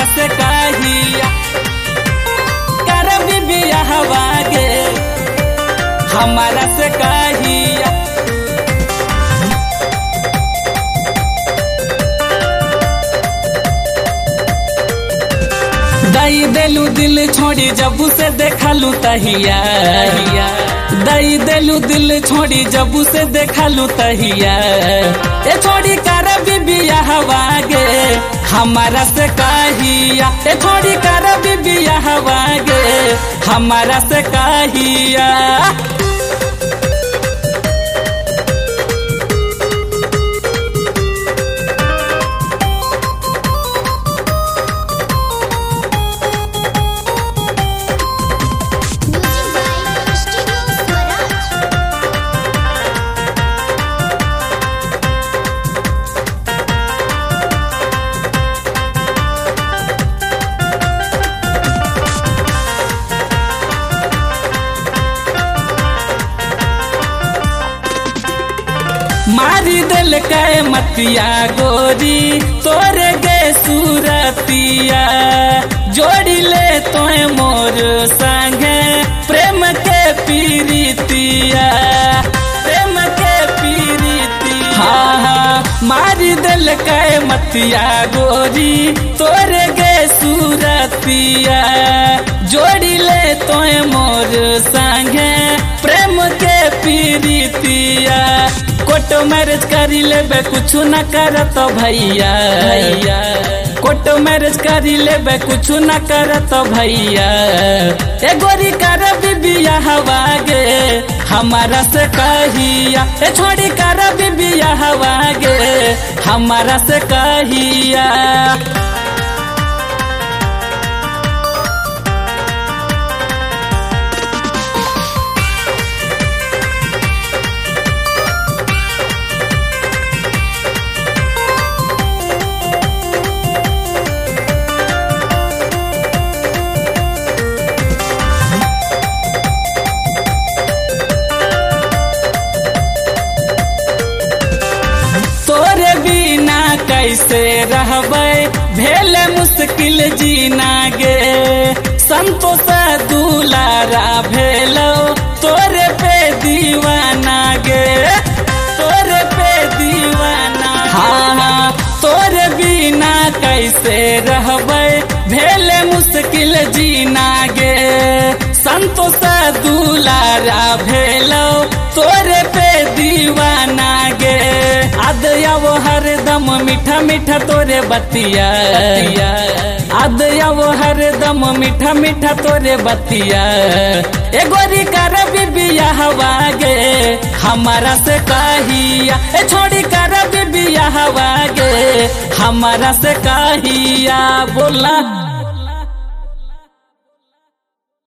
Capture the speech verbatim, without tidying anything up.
से कहिया करबी बियाहवा गे हमारा से कहिया। दई देलू दिल छोड़ी जबू से देखलू तहिया, दई देलू दिल छोड़ी जबू से देखलू तहिया। ए छोड़ी करबी बियाहवा गे हमारा से कहिया, ए छोड़ी करबी बियाहवा गे हमारा से कहिया। मारी दिल के मतिया गोरी तोरे गे सूरतिया। जोड़ी ले तोए मोर संगे प्रेम के पीरितिया, प्रेम के पीरितिया। हाँ हाँ मारी दिल के मतिया गोरी तोरे गे सूरतिया। जोड़ी ले तोए मोर संगे प्रेम के पीरितिया। कोर्ट मैरिज करी लेबे कुछ न करत भैया, कोर्ट मैरिज करी लेबे कुछ न करत भैया। ए गोरी करबी बियाहवा गे हमारा से कहिया, ए छोड़ी करबी बियाहवा गे हमारा से कहिया। कैसे रहबै भेल मुश्किल जीना गे संतोष दुलारा भेलो तोरे पे दीवाना गे, तोरे पे दीवाना। हाँ हाँ तोरे बिना कैसे रहबै भेल मुश्किल जीना गे संतोष दुलारा भेलो तोरे पे दीवाना गे। आदया वो हरदम मीठा मीठा तोरे बतिया, आदया वो हरदम मीठा मीठा तोरे बतिया। ए गोरी करबी बियाहवा गे हमारा से कहिया, ए छोड़ी करबी बियाहवा गे हमारा से कहिया। बोला